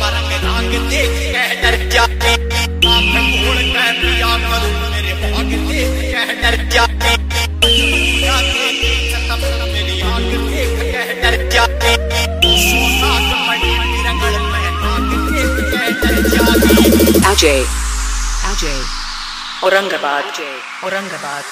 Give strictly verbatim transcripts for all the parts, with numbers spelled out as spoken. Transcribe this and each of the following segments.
रंग राग देख कह डर जाती आँख मोड़ कह पिया करूं मेरे भाग देख कह डर जाती मेरी आँख देख कह डर जाती सोना कपड़े रंगड़ में आँख देख कह डर जाती। Ajay Ajay Aurangabad Aurangabad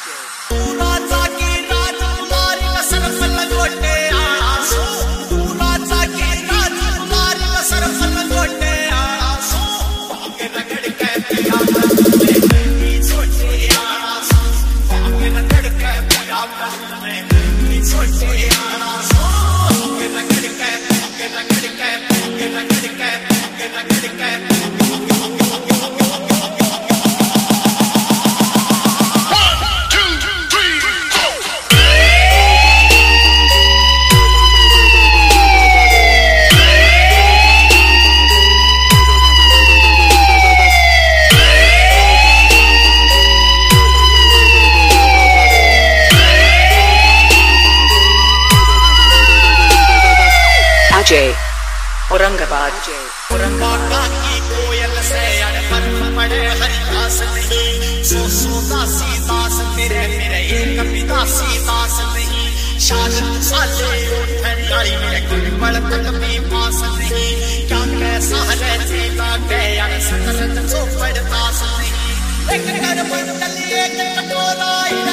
Ajay Aurangabad Aurangabad की कोयल से अड़पन पड़े हरिदास नहीं सो सो दासी दास मेरे मेरे एक पितासी दास नहीं शाद साले उठन आई मेरे कुल पलक भी पास नहीं क्या कैसा है जीता गया सतरत सो पड़तास नहीं एक कर मंडल एक कटोरा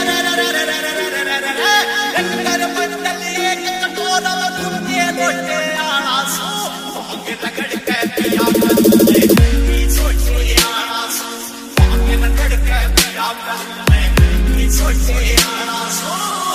एक कर मंडल एक कटोरा घूमते लोटे रगड़ के पिया मैं सोचे आना सो आगे रगड़ के पिया मैं सोचे आना सो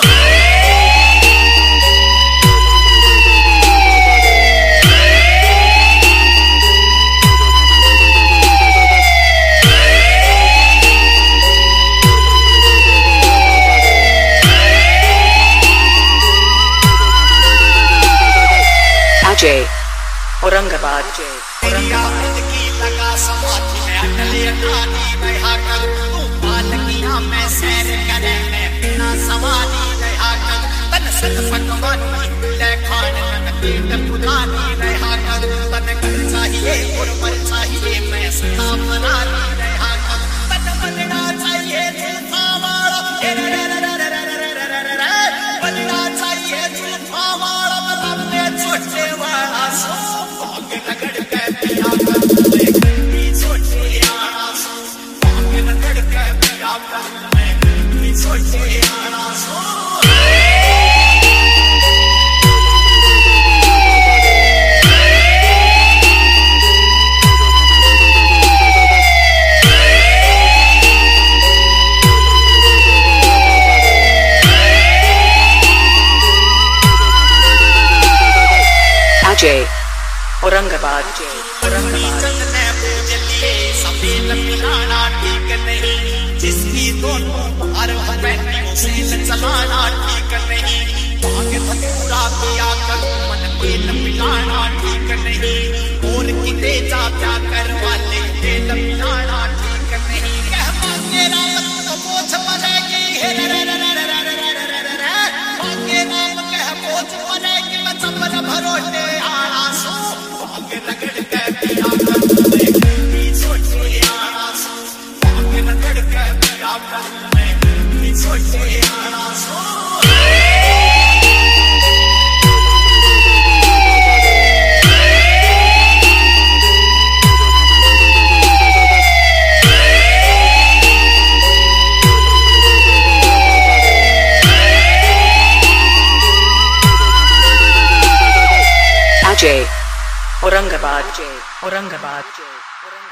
Ajay Aurangabad Aurangabad की लगा समाधि में अटले अटानी रहा कर तू पालकियां में सैर करे मैं बिना सवारी रहा कर तन सत पकवान ले खाने में पेट पुरानी रहा कर तन कर चाहिए और मन चाहिए मैं सदा मनानी रहा कर तन बनना चाहिए झूठा वाला बनना चाहिए झूठा वाला मतलब में छोटे वाला सो रगड़ के पिया मैं सोचे आना सो आगे रगड़ के पिया मैं सोचे आना सो Ajay Aurangabad मिलाना ठीक नहीं जिसकी दोनों हर हर से चलाना ठीक नहीं भाग धतूरा पिया कर मन तेल मिलाना ठीक नहीं और किते जा क्या कर वाले तेल मिलाना ठीक नहीं कह मांगे राम तो बोझ बनेगी मांगे राम कह बोझ बनेगी मैं चंबल भरोटे आना सो आगे रगड़ के पिया मैं सोचे आना सो आगे रगड़ के पिया मैं सोचे आना सो Ajay Aurangabad Aurangabad